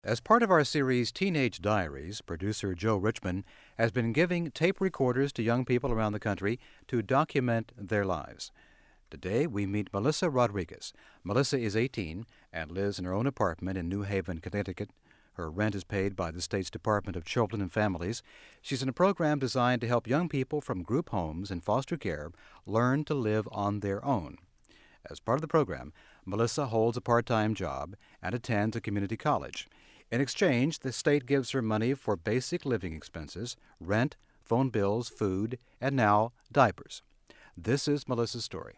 As part of our series Teenage Diaries, producer Joe Richmond has been giving tape recorders to young people around the country to document their lives. Today, we meet Melissa Rodriguez. Melissa is 18 and lives in her own apartment in New Haven, Connecticut. Her rent is paid by the state's Department of Children and Families. She's in a program designed to help young people from group homes and foster care learn to live on their own. As part of the program, Melissa holds a part-time job and attends a community college. In exchange, the state gives her money for basic living expenses, rent, phone bills, food, and now diapers. This is Melissa's story.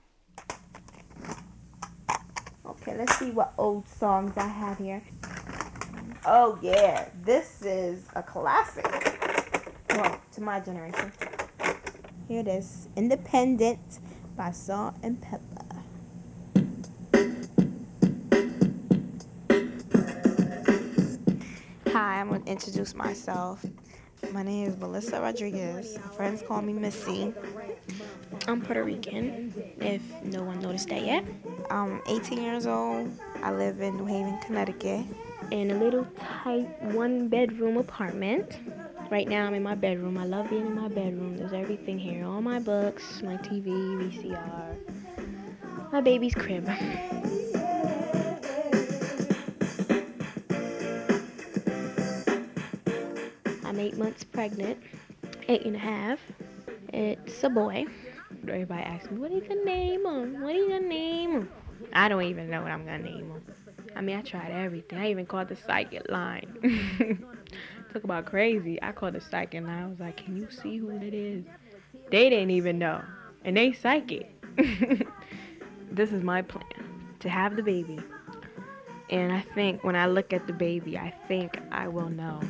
Okay, let's see what old songs I have here. Oh yeah, this is a classic. Well, to my generation. Here it is, Independent by Salt and Pepper. Hi, I'm going to introduce myself. My name is Melissa Rodriguez. Friends call me Missy. I'm Puerto Rican, if no one noticed that yet. I'm 18 years old. I live in New Haven, Connecticut. In a little tight one-bedroom apartment. Right now I'm in my bedroom. I love being in my bedroom. There's everything here. All my books, my TV, VCR, my baby's crib. I'm 8 months pregnant, 8.5. It's a boy. Everybody asks me, what are you gonna name him? What are you gonna name him? I don't even know what I'm gonna name him. I mean, I tried everything. I even called the psychic line. Talk about crazy. I called the psychic line. I was like, can you see who it is? They didn't even know. And they psychic. This is my plan, to have the baby. And I think when I look at the baby, I think I will know.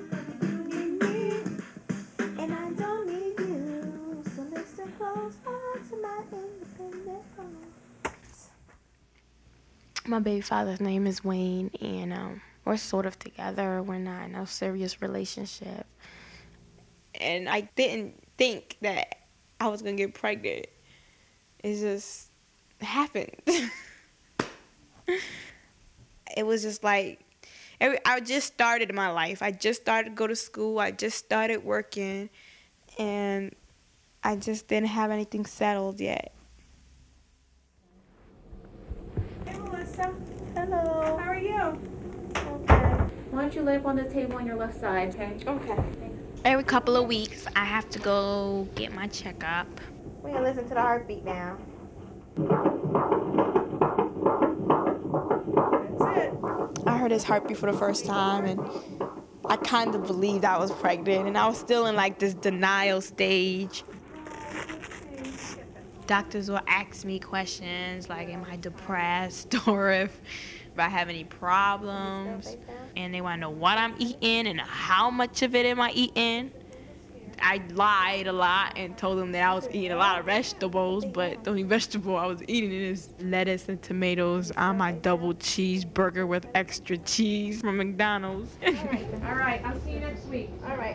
My baby father's name is Wayne, and we're sort of together. We're not in a serious relationship. And I didn't think that I was going to get pregnant. It just happened. It was just like, I just started my life. I just started to go to school. I just started working. And I just didn't have anything settled yet. Hello. How are you? Okay. Why don't you lay up on the table on your left side, okay? Okay. Every couple of weeks, I have to go get my checkup. We're going to listen to the heartbeat now. That's it. I heard his heartbeat for the first time, and I kind of believed I was pregnant, and I was still in like this denial stage. Doctors will ask me questions like, am I depressed, or if I have any problems, and they want to know what I'm eating and how much of it am I eating. I lied a lot and told them that I was eating a lot of vegetables, but the only vegetable I was eating is lettuce and tomatoes on my double cheeseburger with extra cheese from McDonald's. All right, I'll see you next week. All right.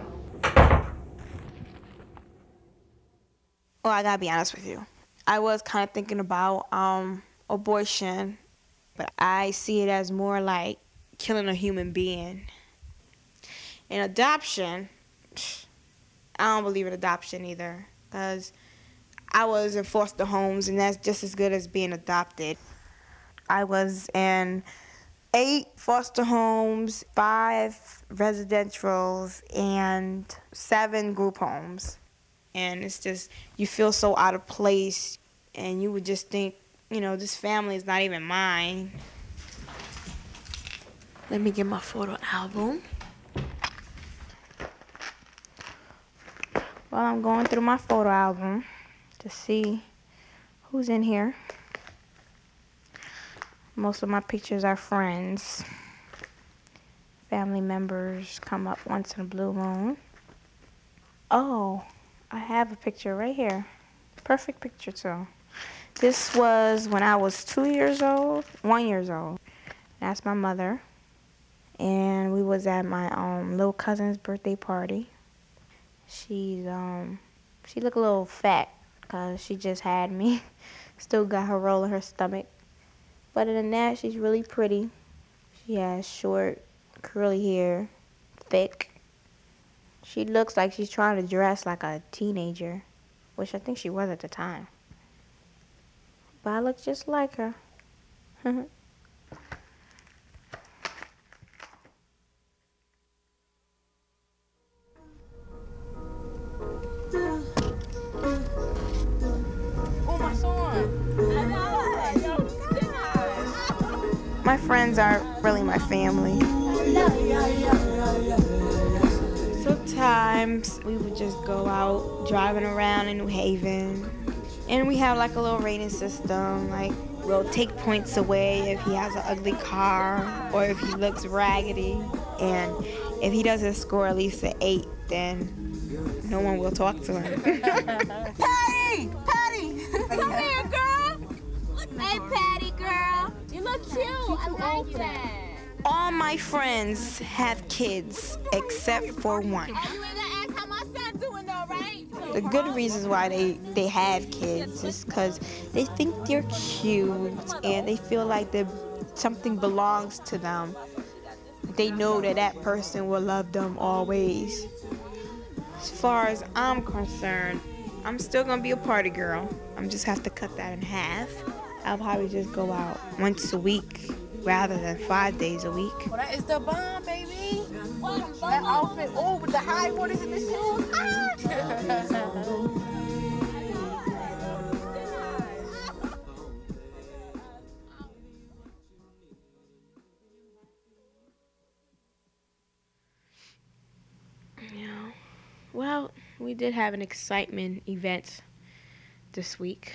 Well, I gotta be honest with you. I was kind of thinking about abortion, but I see it as more like killing a human being. In adoption, I don't believe in adoption either, because I was in foster homes, and that's just as good as being adopted. I was in 8 foster homes, 5 residentials, and 7 group homes. And it's just, you feel so out of place, and you would just think, you know, this family is not even mine. Let me get my photo album. While I'm going through my photo album to see who's in here. Most of my pictures are friends. Family members come up once in a blue moon. Oh, I have a picture right here. Perfect picture too. This was when I was 2 years old, 1 year old. That's my mother. And we was at my little cousin's birthday party. She looked a little fat because she just had me. Still got her roll in her stomach. But other than that, she's really pretty. She has short curly hair, thick. She looks like she's trying to dress like a teenager, which I think she was at the time. But I look just like her. My friends are really my family. Sometimes we would just go out driving around in New Haven, and we have like a little rating system. Like, we'll take points away if he has an ugly car or if he looks raggedy. And if he doesn't score at least an 8, then no one will talk to him. Patty! Patty! Come here, girl! Hey, Patty, girl. You look cute. I like that. All my friends have kids except for one. Oh, you ain't gonna ask how my son doing though, right? The good reasons why they have kids is because they think they're cute and they feel like something belongs to them. They know that that person will love them always. As far as I'm concerned, I'm still gonna be a party girl. I'm just have to cut that in half. I'll probably just go out once a week rather than 5 days a week. Well, that is the bomb, baby. That outfit, oh, with the high waters in the shoes. Yeah. Well, we did have an excitement event this week.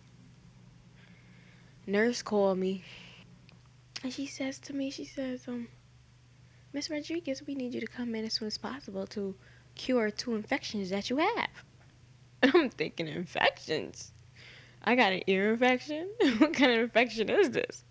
Nurse called me, and she says, Miss Rodriguez, we need you to come in as soon as possible to cure 2 infections that you have. And I'm thinking, infections? I got an ear infection? What kind of infection is this?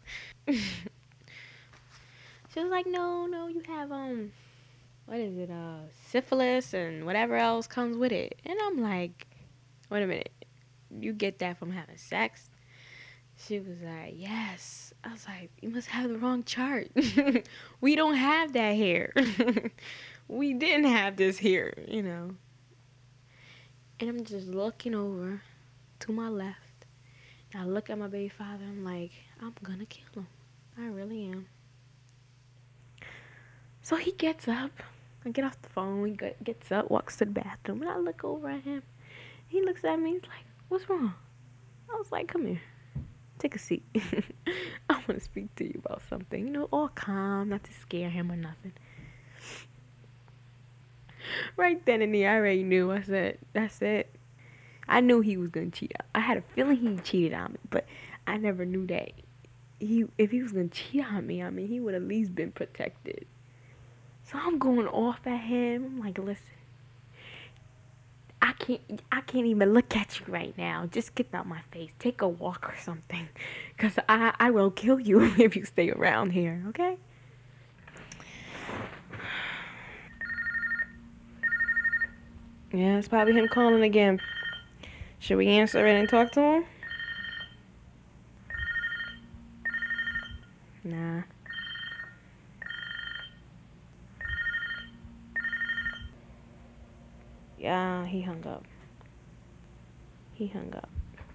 She was like, no, you have, what is it, syphilis and whatever else comes with it. And I'm like, wait a minute, you get that from having sex? She was like, yes. I was like, you must have the wrong chart. We don't have that here. We didn't have this here, you know. And I'm just looking over to my left. And I look at my baby father. I'm like, I'm gonna kill him. I really am. So he gets up. I get off the phone. He gets up, walks to the bathroom. And I look over at him. He looks at me. He's like, what's wrong? I was like, come here. Take a seat. I want to speak to you about something. You know, all calm, not to scare him or nothing. Right then and there, I already knew. I said, that's it. I knew he was going to cheat. I had a feeling he cheated on me, but I never knew that. If he was going to cheat on me, I mean, he would at least been protected. So I'm going off at him. I'm like, listen. I can't even look at you right now. Just get out my face. Take a walk or something. Because I will kill you if you stay around here, okay? Yeah, it's probably him calling again. Should we answer it and talk to him? Nah. Yeah, he hung up. He hung up.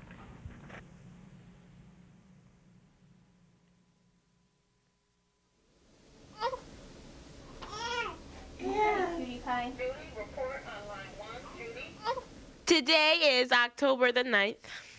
Today is October the 9th.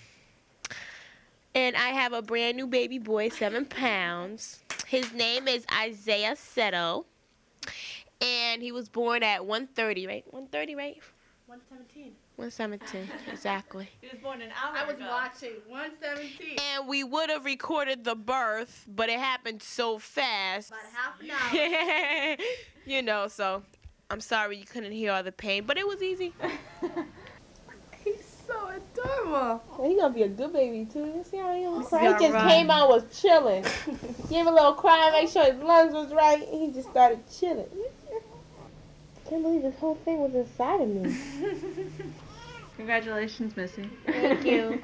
And I have a brand new baby boy, 7 pounds. His name is Isaiah Seto. And he was born at 1:30, right? 1:30, right? 1:17. 1:17, exactly. He was born an hour ago. I was watching 1:17. And we would have recorded the birth, but it happened so fast. About half an hour. You know, so I'm sorry you couldn't hear all the pain, but it was easy. He's so adorable. Well, he's gonna be a good baby too. You see how he don't He's cry? He gonna just run. came out, was chilling. Gave a little cry, make sure his lungs was right, and he just started chilling. I can't believe this whole thing was inside of me. Congratulations, Missy. Thank you.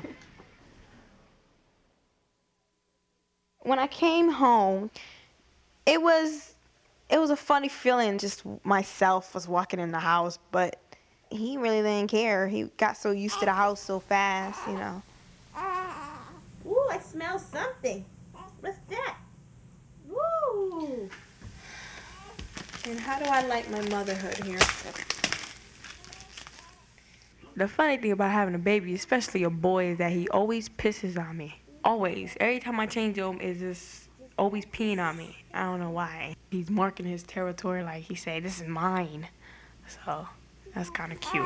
When I came home, it was It was a funny feeling, just myself was walking in the house, but he really didn't care. He got so used to the house so fast, you know. Ooh, I smell something. What's that? Woo! And how do I like my motherhood here? The funny thing about having a baby, especially a boy, is that he always pisses on me. Always. Every time I change him, is just always peeing on me. I don't know why. He's marking his territory like he said, this is mine. So that's kind of cute.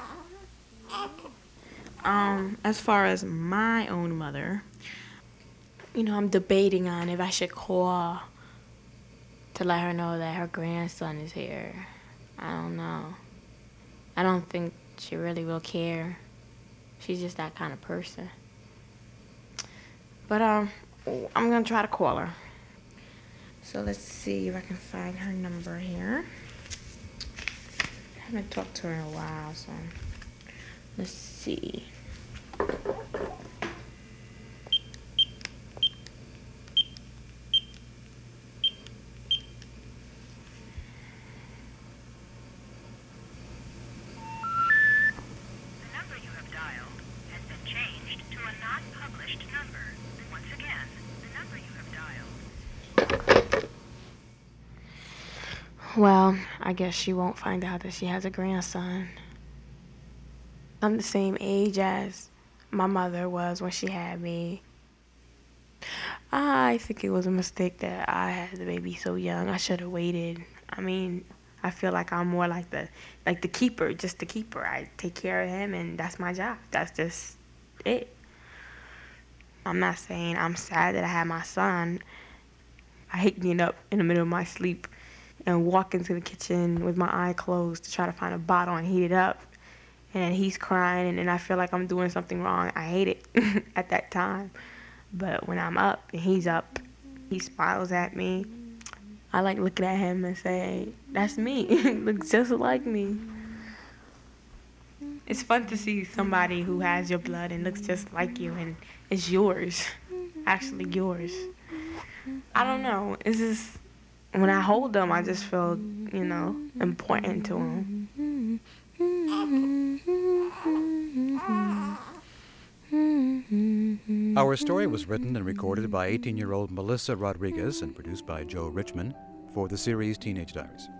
As far as my own mother, you know, I'm debating on if I should call to let her know that her grandson is here. I don't know. I don't think she really will care. She's just that kind of person. But I'm gonna try to call her. So let's see if I can find her number here. I haven't talked to her in a while, so let's see. Well, I guess she won't find out that she has a grandson. I'm the same age as my mother was when she had me. I think it was a mistake that I had the baby so young. I should have waited. I mean, I feel like I'm more like the keeper, just the keeper. I take care of him, and that's my job. That's just it. I'm not saying I'm sad that I had my son. I hate getting up in the middle of my sleep and walk into the kitchen with my eye closed to try to find a bottle and heat it up. And he's crying, and I feel like I'm doing something wrong. I hate it at that time. But when I'm up and he's up, he smiles at me. I like looking at him and say, that's me. Looks just like me. It's fun to see somebody who has your blood and looks just like you, and it's yours. Actually yours. I don't know. It's just, when I hold them, I just feel, you know, important to them. Our story was written and recorded by 18-year-old Melissa Rodriguez and produced by Joe Richmond for the series Teenage Diaries.